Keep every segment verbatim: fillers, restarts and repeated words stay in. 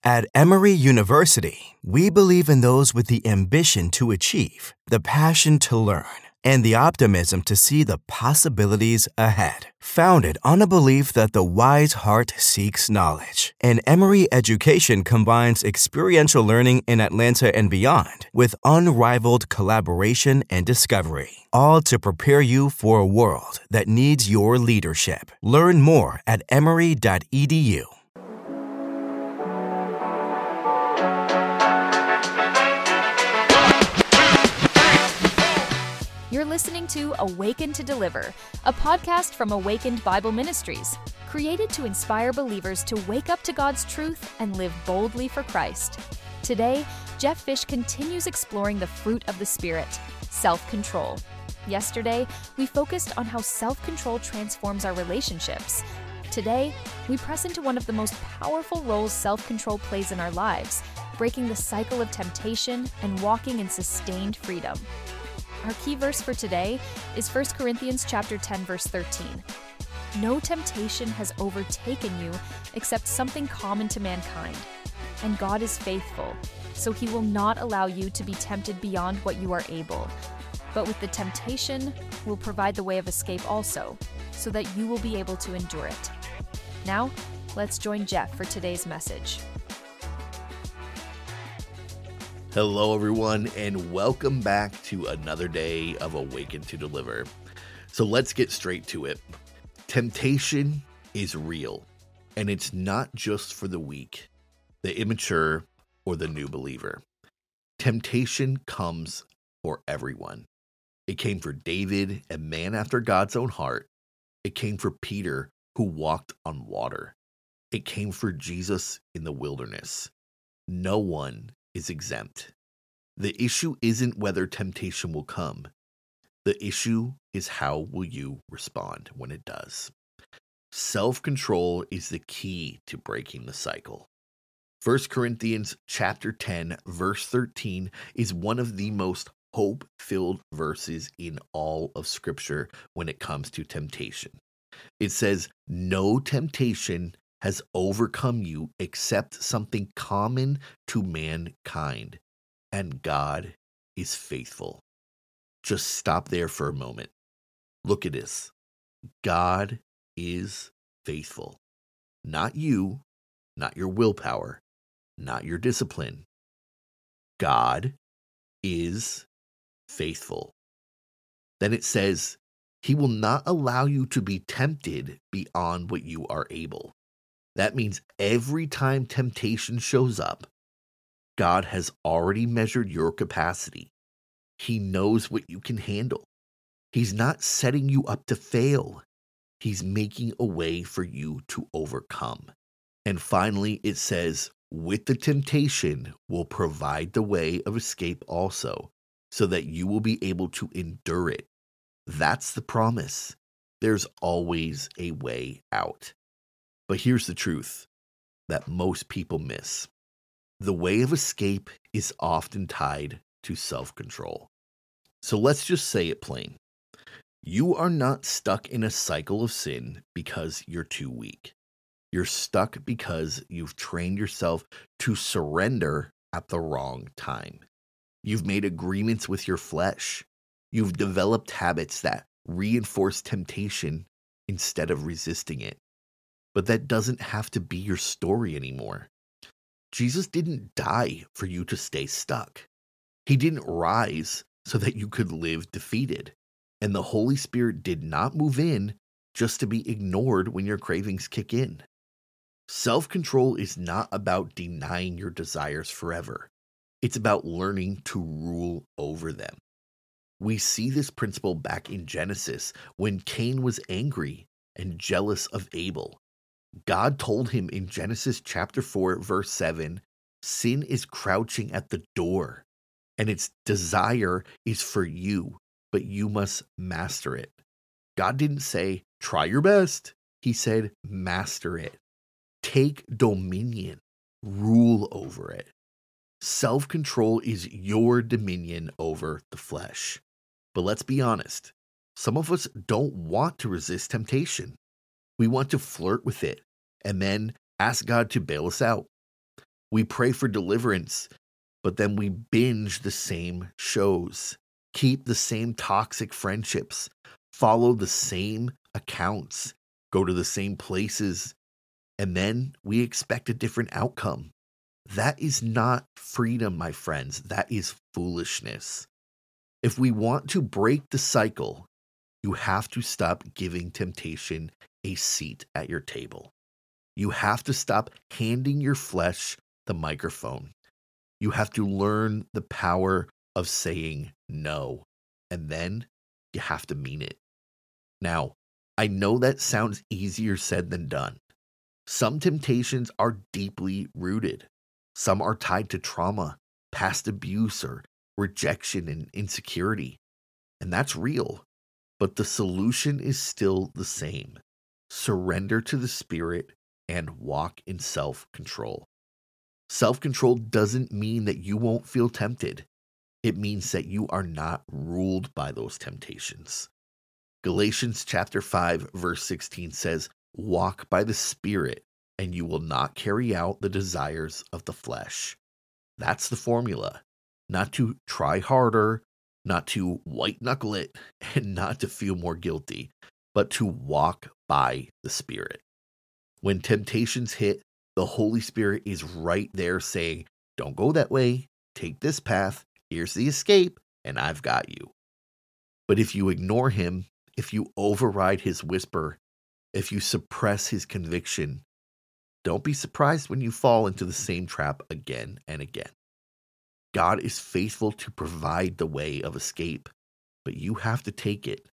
At Emory University, we believe in those with the ambition to achieve, the passion to learn, and the optimism to see the possibilities ahead. Founded on a belief that the wise heart seeks knowledge, and Emory education combines experiential learning in Atlanta and beyond with unrivaled collaboration and discovery, all to prepare you for a world that needs your leadership. Learn more at emory dot e d u. You're listening to Awaken to Deliver, a podcast from Awakened Bible Ministries, created to inspire believers to wake up to God's truth and live boldly for Christ. Today, Jeff Fish continues exploring the fruit of the Spirit, self-control. Yesterday, we focused on how self-control transforms our relationships. Today, we press into one of the most powerful roles self-control plays in our lives, breaking the cycle of temptation and walking in sustained freedom. Our key verse for today is First Corinthians chapter ten, verse thirteen. No temptation has overtaken you except something common to mankind. And God is faithful, so he will not allow you to be tempted beyond what you are able. But with the temptation will provide the way of escape also, so that you will be able to endure it. Now, let's join Jeff for today's message. Hello, everyone, and welcome back to another day of Awaken to Deliver. So let's get straight to it. Temptation is real, and it's not just for the weak, the immature, or the new believer. Temptation comes for everyone. It came for David, a man after God's own heart. It came for Peter, who walked on water. It came for Jesus in the wilderness. No one is exempt. The issue isn't whether temptation will come. The issue is how will you respond when it does. Self-control is the key to breaking the cycle. First Corinthians chapter ten, verse thirteen is one of the most hope-filled verses in all of Scripture when it comes to temptation. It says, "No temptation has overcome you except something common to mankind, and God is faithful." Just stop there for a moment. Look at this. God is faithful. Not you, not your willpower, not your discipline. God is faithful. Then it says, he will not allow you to be tempted beyond what you are able. That means every time temptation shows up, God has already measured your capacity. He knows what you can handle. He's not setting you up to fail. He's making a way for you to overcome. And finally, it says, with the temptation will provide the way of escape also, so that you will be able to endure it. That's the promise. There's always a way out. But here's the truth that most people miss. The way of escape is often tied to self-control. So let's just say it plain. You are not stuck in a cycle of sin because you're too weak. You're stuck because you've trained yourself to surrender at the wrong time. You've made agreements with your flesh. You've developed habits that reinforce temptation instead of resisting it. But that doesn't have to be your story anymore. Jesus didn't die for you to stay stuck. He didn't rise so that you could live defeated. And the Holy Spirit did not move in just to be ignored when your cravings kick in. Self-control is not about denying your desires forever. It's about learning to rule over them. We see this principle back in Genesis when Cain was angry and jealous of Abel. God told him in Genesis chapter four, verse seven, sin is crouching at the door, and its desire is for you, but you must master it. God didn't say, try your best. He said, master it. Take dominion. Rule over it. Self-control is your dominion over the flesh. But let's be honest. Some of us don't want to resist temptation. We want to flirt with it and then ask God to bail us out. We pray for deliverance, but then we binge the same shows, keep the same toxic friendships, follow the same accounts, go to the same places, and then we expect a different outcome. That is not freedom, my friends. That is foolishness. If we want to break the cycle, you have to stop giving temptation a seat at your table. You have to stop handing your flesh the microphone. You have to learn the power of saying no, and then you have to mean it. Now, I know that sounds easier said than done. Some temptations are deeply rooted. Some are tied to trauma, past abuse, or rejection and insecurity. And that's real. But the solution is still the same. Surrender to the Spirit and walk in self-control. Self-control doesn't mean that you won't feel tempted. It means that you are not ruled by those temptations. Galatians chapter five, verse sixteen says, "Walk by the Spirit, and you will not carry out the desires of the flesh." That's the formula. Not to try harder, not to white knuckle it, and not to feel more guilty, but to walk by the Spirit. When temptations hit, the Holy Spirit is right there saying, "Don't go that way. Take this path. Here's the escape, and I've got you." But if you ignore him, if you override his whisper, if you suppress his conviction, don't be surprised when you fall into the same trap again and again. God is faithful to provide the way of escape, but you have to take it.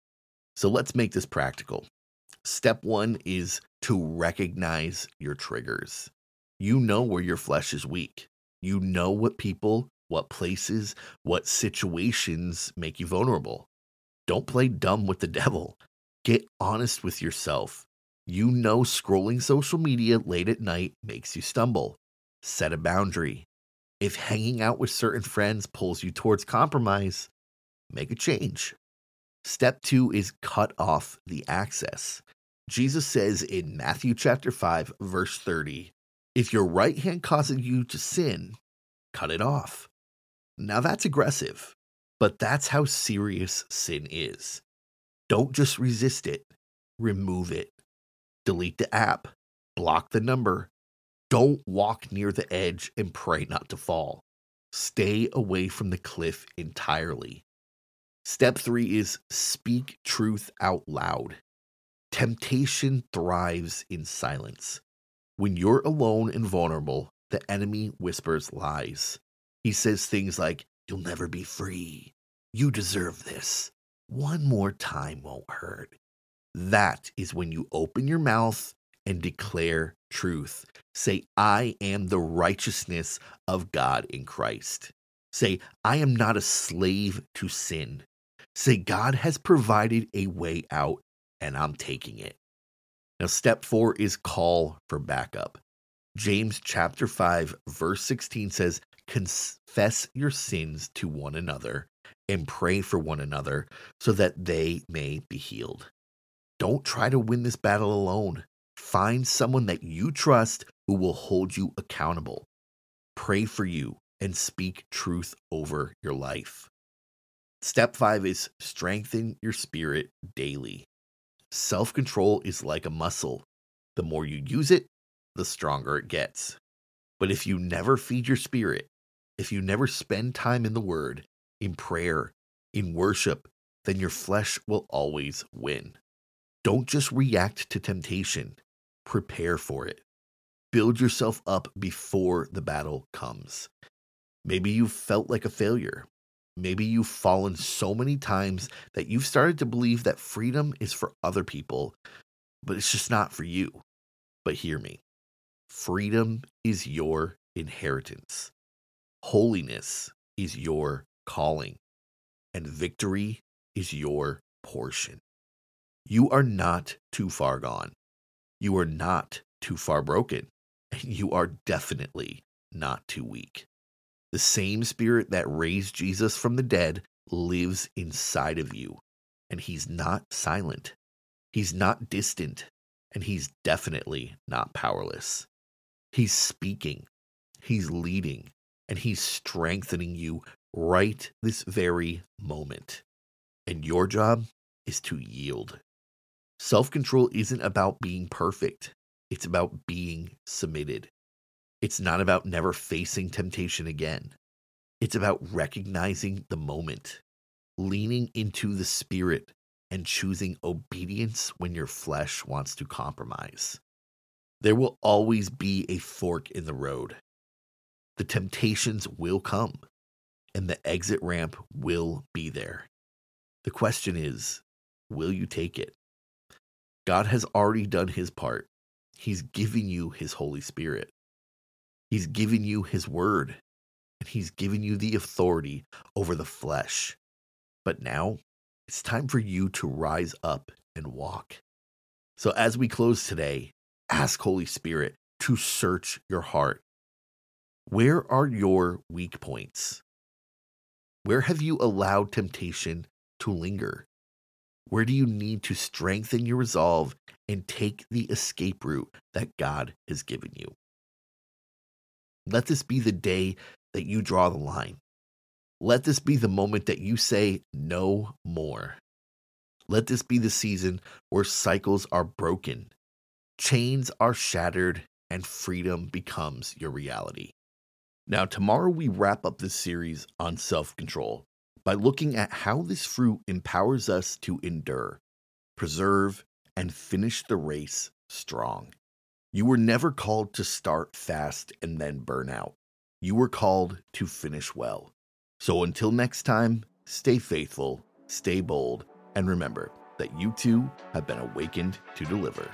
So let's make this practical. Step one is to recognize your triggers. You know where your flesh is weak. You know what people, what places, what situations make you vulnerable. Don't play dumb with the devil. Get honest with yourself. You know scrolling social media late at night makes you stumble. Set a boundary. If hanging out with certain friends pulls you towards compromise, make a change. Step two is cut off the access. Jesus says in Matthew chapter five, verse thirty, "If your right hand causes you to sin, cut it off." Now that's aggressive, but that's how serious sin is. Don't just resist it, remove it. Delete the app, block the number. Don't walk near the edge and pray not to fall. Stay away from the cliff entirely. Step three is speak truth out loud. Temptation thrives in silence. When you're alone and vulnerable, the enemy whispers lies. He says things like, "You'll never be free. You deserve this. One more time won't hurt." That is when you open your mouth and declare truth. Say, "I am the righteousness of God in Christ." Say, "I am not a slave to sin." Say, "God has provided a way out and I'm taking it." Now, step four is call for backup. James chapter five, verse sixteen says, "Confess your sins to one another and pray for one another so that they may be healed." Don't try to win this battle alone. Find someone that you trust who will hold you accountable. Pray for you and speak truth over your life. Step five is strengthen your spirit daily. Self-control is like a muscle. The more you use it, the stronger it gets. But if you never feed your spirit, if you never spend time in the Word, in prayer, in worship, then your flesh will always win. Don't just react to temptation. Prepare for it. Build yourself up before the battle comes. Maybe you've felt like a failure. Maybe you've fallen so many times that you've started to believe that freedom is for other people, but it's just not for you. But hear me. Freedom is your inheritance. Holiness is your calling. And victory is your portion. You are not too far gone. You are not too far broken. And you are definitely not too weak. The same Spirit that raised Jesus from the dead lives inside of you. And he's not silent. He's not distant. And he's definitely not powerless. He's speaking. He's leading, and He's strengthening you right this very moment. And your job is to yield. Self-control isn't about being perfect. It's about being submitted. It's not about never facing temptation again. It's about recognizing the moment, leaning into the Spirit, and choosing obedience when your flesh wants to compromise. There will always be a fork in the road. The temptations will come, and the exit ramp will be there. The question is, will you take it? God has already done His part. He's giving you His Holy Spirit. He's giving you His word, and He's giving you the authority over the flesh. But now it's time for you to rise up and walk. So as we close today, ask Holy Spirit to search your heart. Where are your weak points? Where have you allowed temptation to linger? Where do you need to strengthen your resolve and take the escape route that God has given you? Let this be the day that you draw the line. Let this be the moment that you say no more. Let this be the season where cycles are broken, chains are shattered, and freedom becomes your reality. Now, tomorrow we wrap up this series on self-control by looking at how this fruit empowers us to endure, preserve, and finish the race strong. You were never called to start fast and then burn out. You were called to finish well. So until next time, stay faithful, stay bold, and remember that you too have been awakened to deliver.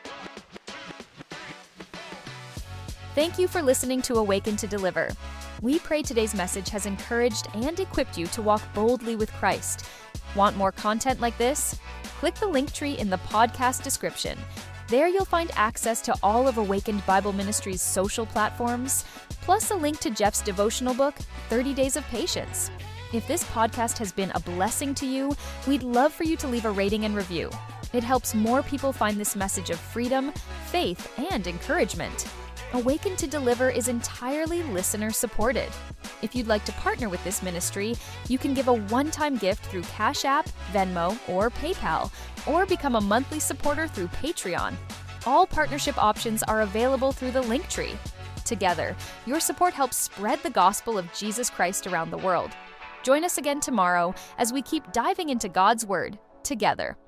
Thank you for listening to Awaken to Deliver. We pray today's message has encouraged and equipped you to walk boldly with Christ. Want more content like this? Click the link tree in the podcast description. There you'll find access to all of Awakened Bible Ministries' social platforms, plus a link to Jeff's devotional book, thirty days of Patience. If this podcast has been a blessing to you, we'd love for you to leave a rating and review. It helps more people find this message of freedom, faith, and encouragement. Awaken to Deliver is entirely listener-supported. If you'd like to partner with this ministry, you can give a one-time gift through Cash App, Venmo, or PayPal, or become a monthly supporter through Patreon. All partnership options are available through the Linktree. Together, your support helps spread the gospel of Jesus Christ around the world. Join us again tomorrow as we keep diving into God's Word together.